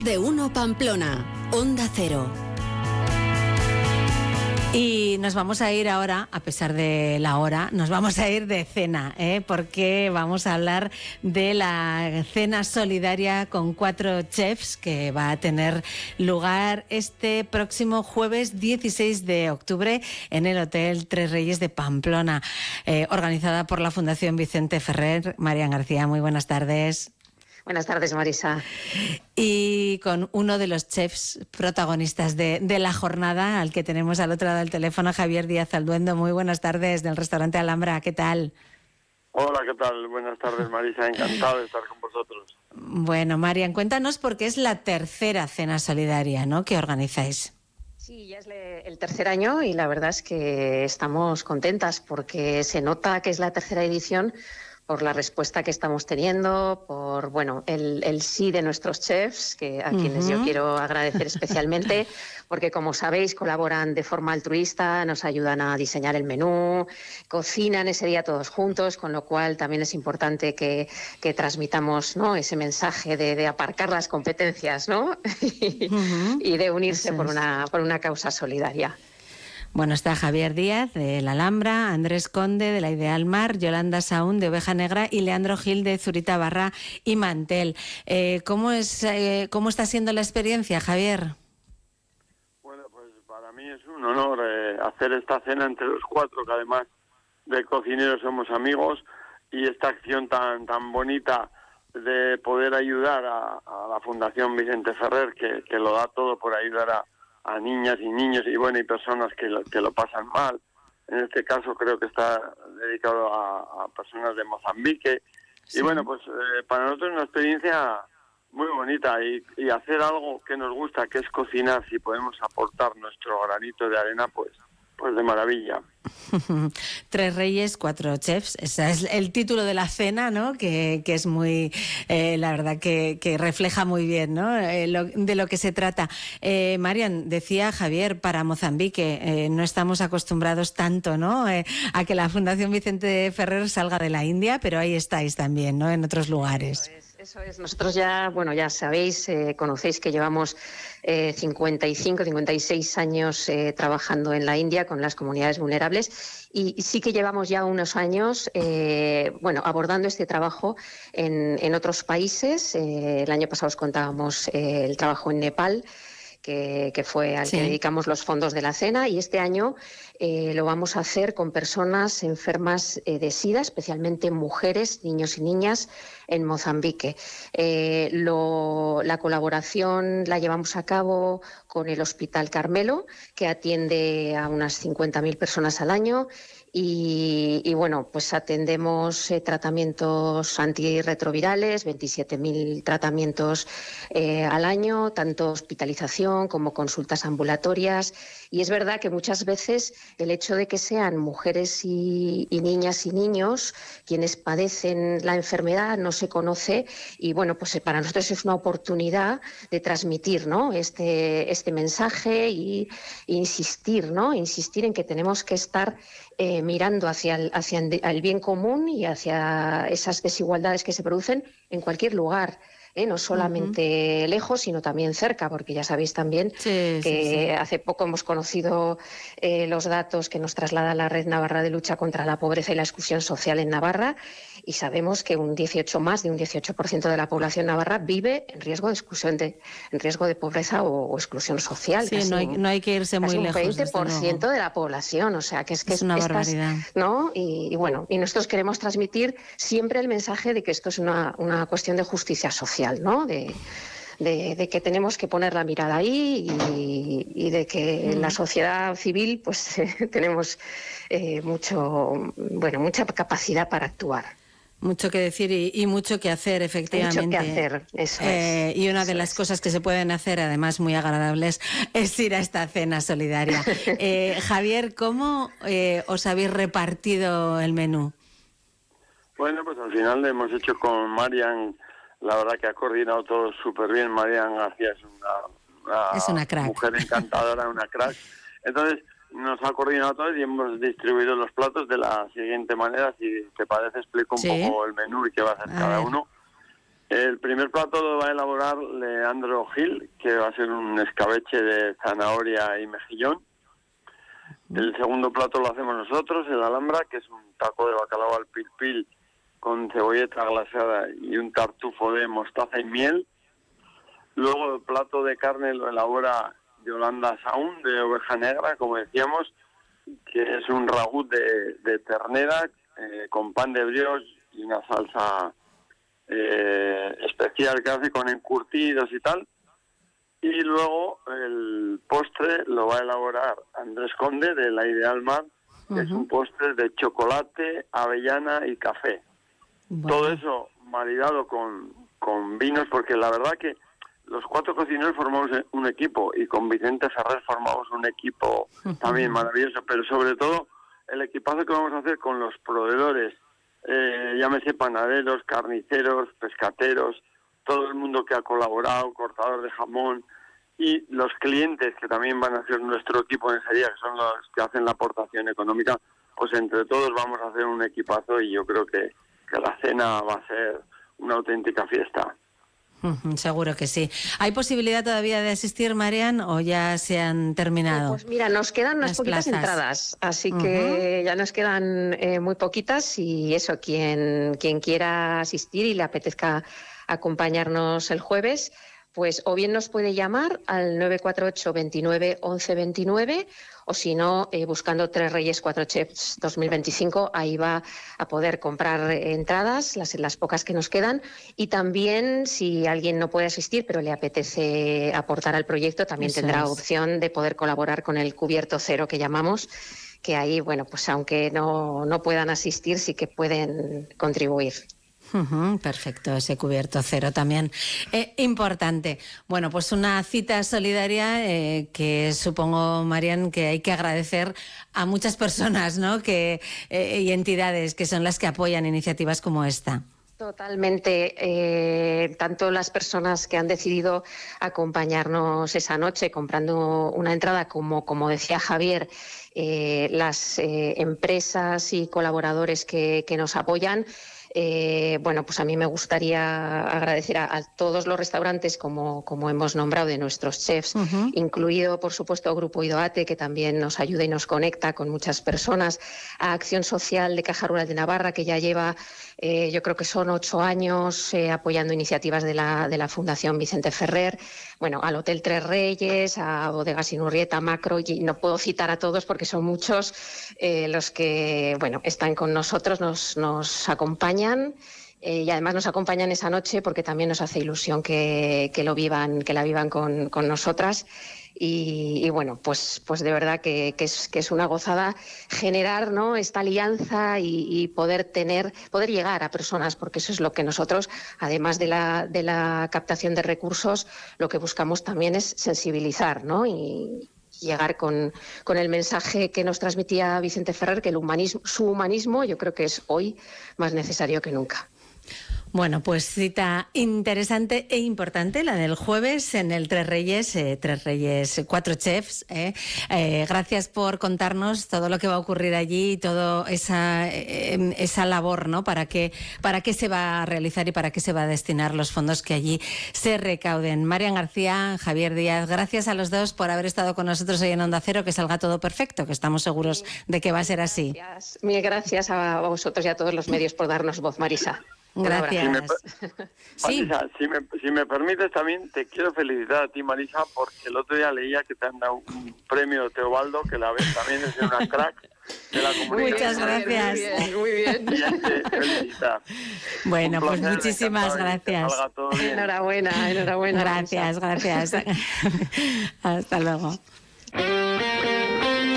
De Uno Pamplona, Onda Cero. Y nos vamos a ir ahora, a pesar de la hora, nos vamos a ir de cena, porque vamos a hablar de la cena solidaria con 4 chefs que va a tener lugar este próximo jueves 16 de octubre en el Hotel Tres Reyes de Pamplona, organizada por la Fundación Vicente Ferrer. Marian García, muy buenas tardes. Buenas tardes, Marisa. Y con uno de los chefs protagonistas de la jornada, al que tenemos al otro lado del teléfono, Javier Díaz Alduendo. Muy buenas tardes, del restaurante Alhambra. ¿Qué tal? Hola, ¿qué tal? Buenas tardes, Marisa. Encantado de estar con vosotros. Bueno, Marian, cuéntanos porque es la tercera cena solidaria, ¿no?, que organizáis. Sí, ya es el tercer año y la verdad es que estamos contentas porque se nota que es la tercera edición por la respuesta que estamos teniendo, por el sí de nuestros chefs, a quienes yo quiero agradecer especialmente, porque como sabéis colaboran de forma altruista, nos ayudan a diseñar el menú, cocinan ese día todos juntos, con lo cual también es importante que transmitamos, ¿no?, ese mensaje de aparcar las competencias, ¿no? y de unirse por una causa solidaria. Bueno, está Javier Díaz de la Alhambra, Andrés Conde de la Ideal Mar, Yolanda Saún de Oveja Negra y Leandro Gil de Zurita Barra y Mantel. ¿Cómo está siendo la experiencia, Javier? Bueno, pues para mí es un honor hacer esta cena entre los 4, que además de cocineros somos amigos, y esta acción tan bonita de poder ayudar a la Fundación Vicente Ferrer, que lo da todo por ayudar a niñas y niños y personas que lo pasan mal. En este caso creo que está dedicado a personas de Mozambique. Sí. Y pues para nosotros es una experiencia muy bonita y hacer algo que nos gusta, que es cocinar. Si podemos aportar nuestro granito de arena, pues de maravilla. 3 reyes, 4 chefs, ese es el título de la cena, ¿no?, que es muy, la verdad que refleja muy bien, ¿no?, de lo que se trata. Marian, decía Javier, para Mozambique no estamos acostumbrados tanto, ¿no?, a que la Fundación Vicente Ferrer salga de la India, pero ahí estáis también, ¿no?, en otros lugares. Eso es. Nosotros ya sabéis, conocéis que llevamos 56 años trabajando en la India con las comunidades vulnerables y sí que llevamos ya unos años abordando este trabajo en otros países. El año pasado os contábamos el trabajo en Nepal, que fue al que dedicamos los fondos de la cena, y este año lo vamos a hacer con personas enfermas de SIDA, especialmente mujeres, niños y niñas en Mozambique. La colaboración la llevamos a cabo con el Hospital Carmelo, que atiende a unas 50.000 personas al año. Y pues atendemos tratamientos antirretrovirales, 27.000 tratamientos al año, tanto hospitalización como consultas ambulatorias. Y es verdad que muchas veces el hecho de que sean mujeres y niñas y niños quienes padecen la enfermedad no se conoce, y pues para nosotros es una oportunidad de transmitir, ¿no?, este mensaje y insistir en que tenemos que estar mirando hacia el bien común y hacia esas desigualdades que se producen en cualquier lugar, no solamente lejos, sino también cerca, porque ya sabéis también que hace poco hemos conocido los datos que nos traslada la Red Navarra de Lucha contra la Pobreza y la Exclusión Social en Navarra, y sabemos que más de un 18% de la población navarra vive en riesgo de exclusión, en riesgo de pobreza o exclusión social. Sí, no hay que irse muy lejos. Un 20% de la población, o sea que es una barbaridad, ¿no? Y nosotros queremos transmitir siempre el mensaje de que esto es una cuestión de justicia social, ¿no?, de que tenemos que poner la mirada ahí y de que en la sociedad civil pues tenemos mucha capacidad para actuar. Mucho que decir y mucho que hacer, efectivamente. Mucho que hacer, eso es. Y una de las cosas que se pueden hacer, además muy agradables, es ir a esta cena solidaria. Javier, ¿cómo os habéis repartido el menú? Bueno, pues al final hemos hecho con Marian, la verdad que ha coordinado todo súper bien. Marian García es una crack, mujer encantadora, una crack. Entonces nos ha coordinado todo y hemos distribuido los platos de la siguiente manera. Si te parece, explico un poco el menú y qué va a hacer cada uno. El primer plato lo va a elaborar Leandro Gil, que va a ser un escabeche de zanahoria y mejillón. El segundo plato lo hacemos nosotros, el Alhambra, que es un taco de bacalao al pil pil con cebolleta glaseada y un tartufo de mostaza y miel. Luego el plato de carne lo elabora Yolanda Saún, de oveja negra, como decíamos, que es un ragú de ternera con pan de brioche y una salsa especial que hace con encurtidos y tal. Y luego el postre lo va a elaborar Andrés Conde, de La Ideal Mar, que es un postre de chocolate, avellana y café. Bueno. Todo eso maridado con vinos, porque la verdad que los 4 cocineros formamos un equipo, y con Vicente Ferrer formamos un equipo también maravilloso, pero sobre todo el equipazo que vamos a hacer con los proveedores, llámese panaderos, carniceros, pescateros, todo el mundo que ha colaborado, cortador de jamón, y los clientes que también van a ser nuestro equipo en serie, que son los que hacen la aportación económica. Pues entre todos vamos a hacer un equipazo, y yo creo que la cena va a ser una auténtica fiesta. Seguro que sí. ¿Hay posibilidad todavía de asistir, Marian, o ya se han terminado? Pues mira, nos quedan unas poquitas entradas, así que ya nos quedan muy poquitas, y eso, quien quiera asistir y le apetezca acompañarnos el jueves, pues o bien nos puede llamar al 948 29 11 29, o si no, buscando Tres Reyes 4 Chefs 2025, ahí va a poder comprar entradas, las pocas que nos quedan. Y también, si alguien no puede asistir, pero le apetece aportar al proyecto, también tendrá opción de poder colaborar con el cubierto cero, que llamamos, que ahí, bueno, pues aunque no puedan asistir, sí que pueden contribuir. Perfecto, ese cubierto cero también importante. Bueno, pues una cita solidaria que supongo, Marian, que hay que agradecer a muchas personas, ¿no? Y entidades que son las que apoyan iniciativas como esta. Totalmente. Tanto las personas que han decidido acompañarnos esa noche comprando una entrada, como decía Javier, las empresas y colaboradores que nos apoyan. Bueno, pues a mí me gustaría agradecer a todos los restaurantes, como hemos nombrado, de nuestros chefs, incluido, por supuesto, Grupo Idoate, que también nos ayuda y nos conecta con muchas personas, a Acción Social de Caja Rural de Navarra, que ya lleva, yo creo que son 8 años apoyando iniciativas de la Fundación Vicente Ferrer, bueno, al Hotel Tres Reyes, a Bodegas Inurrieta, Macro, y no puedo citar a todos porque son muchos los que, bueno, están con nosotros, nos acompañan. Y además nos acompañan esa noche porque también nos hace ilusión que la vivan con nosotras. Y bueno, pues de verdad que es una gozada generar, ¿no?, esta alianza y poder llegar a personas, porque eso es lo que nosotros, además de la captación de recursos, lo que buscamos también es sensibilizar, ¿no?, y llegar con el mensaje que nos transmitía Vicente Ferrer, que su humanismo yo creo que es hoy más necesario que nunca. Bueno, pues cita interesante e importante la del jueves en el Tres Reyes 4 Chefs. Gracias por contarnos todo lo que va a ocurrir allí y toda esa labor, ¿no? Para qué se va a realizar y para qué se va a destinar los fondos que allí se recauden. Marian García, Javier Díaz, gracias a los dos por haber estado con nosotros hoy en Onda Cero, que salga todo perfecto, que estamos seguros de que va a ser así. Mil gracias a vosotros y a todos los medios por darnos voz, Marisa. Gracias. Marisa, si me permites, también te quiero felicitar a ti, Marisa, porque el otro día leía que te han dado un premio Teobaldo, que la ves también es una crack de la comunidad. Muchas gracias. Muy bien. Felicitar. Bueno, pues muchísimas gracias. Enhorabuena. Gracias. Hasta luego.